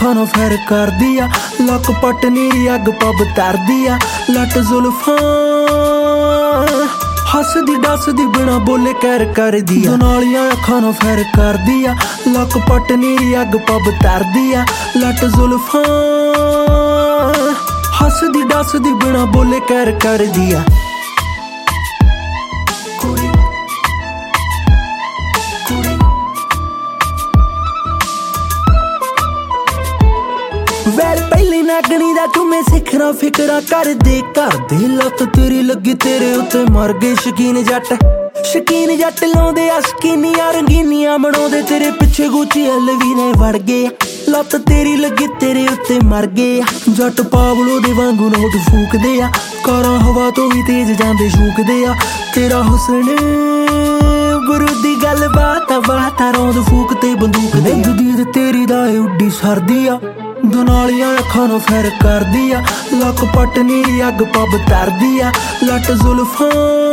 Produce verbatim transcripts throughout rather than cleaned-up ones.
ਅੱਖਾਂ ਨੂੰ ਫੈਰ ਕਰਦੀ ਆ, ਲੱਕ ਪੱਟ ਨੀਰੀ ਅੱਗ ਪੱਬ ਤਰਦੀ ਆ, ਲੱਟ ਜ਼ੁਲਫਾਂ ਹੱਸਦੀ ਡੱਸਦੀ ਬਿਨਾ ਬੋਲੇ ਕਹਿਰ ਕਰਦੀ ਆ, ਨਾਲੀਆਂ ਅੱਖਾਂ ਨੂੰ ਫੈਰ ਕਰਦੀ ਆ, ਲੱਕ ਪੱਟ ਨੀਰੀ ਅੱਗ ਪੱਬ ਤਰਦੀ ਆ, ਲੱਟ ਜ਼ੁਲਫਾਂ ਹੱਸਦੀ ਡੱਸਦੀ ਬਿਨਾ ਬੋਲੇ ਕਹਿਰ ਕਰਦੀ ਆ। ਵੈਲ ਪਹਿਲੀ ਨਾਗਣੀ ਦਾ ਚੁੰਮੇ ਸਿਖਰਾਂ ਫਿਕਰਾਂ ਕਰਦੇ ਕਰਦੇ, ਲੱਤ ਤੇਰੀ ਲੱਗੀ ਤੇਰੇ ਉੱਤੇ ਮਰ ਗਏ ਸ਼ਕੀਨ ਜੱਟ, ਸ਼ਕੀਨ ਜੱਟ ਲਾਉਂਦੇ ਆ ਸ਼ਕੀਨੀਆਂ ਰੰਗੀਨੀਆਂ ਬਣਾਉਂਦੇ ਤੇਰੇ ਪਿੱਛੇ ਗੁੱਚੀ ਐਲਵੀ ਨੇ ਵੜ ਗਏ, ਲੱਤ ਤੇਰੀ ਲੱਗੀ ਤੇਰੇ ਉੱਤੇ ਮਰ ਗਏ, ਜੱਟ ਪਾਵਲੋ ਦੇ ਵਾਂਗੂ ਨੋਟ ਫੂਕਦੇ ਆ, ਕਾਰਾਂ ਹਵਾ ਤੋਂ ਵੀ ਤੇਜ਼ ਜਾਂਦੇ ਸ਼ੂਕਦੇ ਆ, ਤੇਰਾ ਹੁਸਨ ਬਰੂਦੀ ਗੱਲ ਬਾਤਾਂ ਬਾਤਾਂ ਰੌਂਦ ਫੂਕ ਤੇ ਬੰਦੂਕ ਦੇ, ਜਦੀਦ ਤੇਰੀ ਦਾ ਉੱਡੀ ਸਰਦੀ ਆ, ਦੁਨਾਲੀਆਂ ਅੱਖਾਂ ਨੂੰ ਫੈਰ ਕਰਦੀ ਆ, ਲੱਕ ਪੱਟ ਨੀਰੀ ਅੱਗ ਪੱਬ ਤਰਦੀ ਆ, ਲੱਟ ਜ਼ੁਲਫਾਂ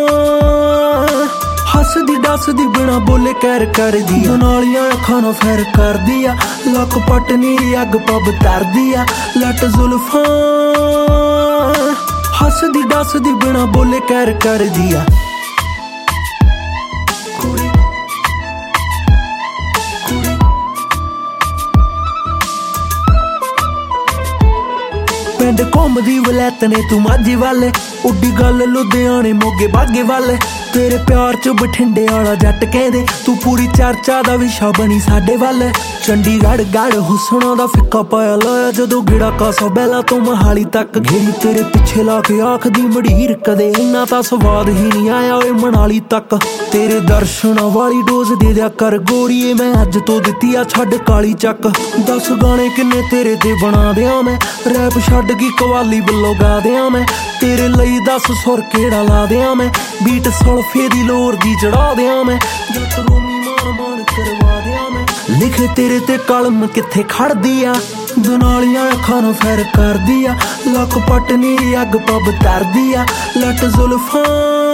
ਹੱਸਦੀ ਡੱਸਦੀ ਬਿਨਾ ਬੋਲੇ ਕਹਿਰ ਕਰਦੀ ਆ, ਦੁਨਾਲੀਆਂ ਅੱਖਾਂ ਨੂੰ ਫੈਰ ਕਰਦੀ ਆ, ਲੱਕ ਪੱਟ ਨੀਰੀ ਅੱਗ ਪੱਬ ਤਰਦੀ ਆ, ਲੱਟ ਜ਼ੁਲਫਾਂ ਹੱਸਦੀ ਡੱਸਦੀ ਬਿਨਾ ਬੋਲੇ ਕਹਿਰ ਕਰਦੀ ਆ। ਪਿੰਡ ਘੁੰਮਦੀ ਵਲੈਤ ਨੇ ਤੂੰ ਮਾਝੇ ਵੱਲ, ਉੱਡੀ ਗੱਲ ਲੁਧਿਆਣੇ ਮੋਗੇ ਬਾਗੇ ਵੱਲ, ਤੇਰੇ ਪਿਆਰ ਚ ਬਠਿੰਡੇ ਵਾਲਾ ਜੱਟ ਕਹਿੰਦੇ, ਤੂੰ ਪੂਰੀ ਚਰਚਾ ਦਾ ਵਿਸ਼ਾ ਬਣੀ ਸਾਡੇ ਵੱਲ, ਚੰਡੀਗੜ੍ਹ ਗੜ ਹੁਸਨਾਂ ਦਾ ਫਿੱਕਾ ਪਾਇਆ ਲਾਇਆ, ਜਦੋਂ ਗਿੜਾ ਕਾਸਾ ਬੈਲਾ ਤੋਂ ਮਹਾਲੀ ਤੱਕ ਘੇਰੀ ਤੇਰੇ ਪਿੱਛੇ ਲਾ ਕੇ ਆਖਦੀ ਮੜੀਰ, ਕਦੇ ਇੰਨਾ ਤਾਂ ਸਵਾਦ ਹੀ ਨਹੀਂ ਆਇਆ ਓਏ ਮਨਾਲੀ ਤੱਕ, ਤੇਰੇ ਦਰਸ਼ਨਾਂ ਵਾਲੀ ਡੋਜ਼ ਦੇ ਦਿਆ ਕਰ ਗੋਰੀਏ, ਮੈਂ ਅੱਜ ਤੋਂ ਦਿੱਤੀ ਆ ਛੱਡ ਕਾਲੀ ਚੱਕ, ਦਸ ਗਾਣੇ ਕਿੰਨੇ ਤੇਰੇ ਤੇ ਬਣਾ ਦਿਆਂ ਮੈਂ, ਰੈਪ ਛੱਡ ਗਈ ਕਵਾਲੀ ਵੱਲੋਂ ਗਾ ਦਿਆਂ ਮੈਂ, ਤੇਰੇ ਲਈ ਦਸ ਸੁਰ ਕਿਹੜਾ ਲਾ ਦਿਆਂ ਮੈਂ, ਬੀਟ ਸੁਲਫੇ ਦੀ ਲੋਰ ਦੀ ਚੜਾ ਦਿਆਂ ਮੈਂ, ਜੱਟ ਰੋਮੀ ਮਾਨ ਮਾਨ ਕਰਵਾ ਦਿਆਂ ਮੈਂ, ਲਿਖੇ ਤੇਰੇ ਤੇ ਕਲਮ ਕਿੱਥੇ ਖੜਦੀ ਆ, ਦੁਨਾਲੀਆਂ ਅੱਖਾਂ ਨੂੰ ਫੈਰ ਕਰਦੀ ਆ, ਲੱਕ ਪੱਟ ਨੀਰੀ ਅੱਗ ਪੱਬ ਤਰਦੀ ਆ, ਲੱਟ ਜ਼ੁਲਫਾਂ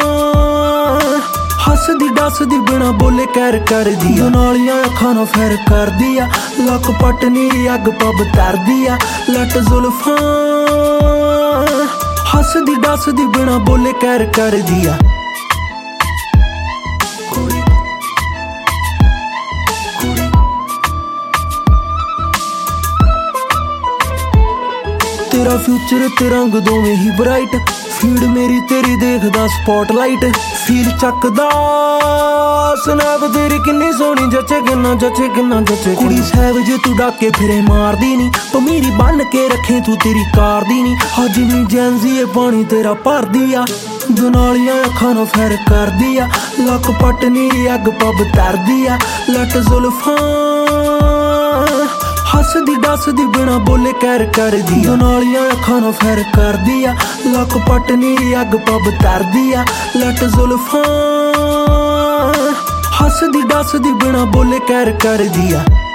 ਹੱਸਦੀ ਡੱਸਦੀ ਬਿਨਾ ਬੋਲੇ ਕਹਿਰ ਕਰਦੀ ਆ, ਦੁਨਾਲੀਆਂ ਅੱਖਾਂ ਨੂੰ ਫੈਰ ਕਰਦੀ ਆ, ਲੱਕ ਪੱਟ ਨੀਰੀ ਅੱਗ ਪੱਬ ਤਰਦੀ ਆ, ਲੱਟ ਜ਼ੁਲਫਾਂ ਹੱਸਦੀ ਡੱਸਦੀ ਬਿਨਾ ਬੋਲੇ ਕਹਿਰ ਕਰਦੀ ਆ। ਤੇਰਾ ਫਿਊਚਰ ਤੇ ਰੰਗ ਦੋਵੇਂ ਹੀ ਬਰਾਈਟ, ਫੀਡ ਮੇਰੀ ਤੇਰੀ ਦੇਖਦਾ ਸਪੌਟਲਾਈਟ, ਫੀਲ ਚੱਕਦਾ ਸਨੈਪ ਤੇਰੀ ਕਿੰਨੀ ਸੋਹਣੀ ਜੱਚੇ ਕਿੰਨਾ ਜੱਚੇ ਕਿੰਨਾ ਜੱਚੇ, ਕੁੜੀ ਸਹਿਬ ਜੇ ਤੂੰ ਡਾਕੇ ਫਿਰੇ ਮਾਰਦੀ ਨੀ, ਪਮੀਰੀ ਬੰਨ ਕੇ ਰੱਖੇ ਤੂੰ ਤੇਰੀ ਕਾਰ ਦੀ ਨੀ, ਅੱਜ ਵੀ ਜੈਨਜ਼ੀ ਪਾਣੀ ਤੇਰਾ ਭਰਦੀ ਆ, ਦੁਨਾਲੀਆਂ ਅੱਖਾਂ ਨੂੰ ਫੈਰ ਕਰਦੀ ਆ, ਲੱਕ ਪੱਟ ਨੀਰੀ ਅੱਗ ਪੱਬ ਤਰਦੀ ਆ, ਲੱਟ ਜ਼ੁਲਫਾਂ ਹੱਸਦੀ ਡੱਸਦੀ ਬਿਨਾ ਬੋਲੇ ਕਹਿਰ ਕਰਦੀ ਆ, ਦੁਨਾਲੀਆਂ ਅੱਖਾਂ ਨੂੰ ਫੈਰ ਕਰਦੀ ਆ, ਲੱਕ ਪੱਟ ਨੀਰੀ ਅੱਗ ਪੱਬ ਤਰਦੀ ਆ, ਲੱਟ ਜ਼ੁਲਫਾਂ ਹੱਸਦੀ ਡੱਸਦੀ ਬਿਨਾ ਬੋਲੇ ਕਹਿਰ ਕਰਦੀ ਆ।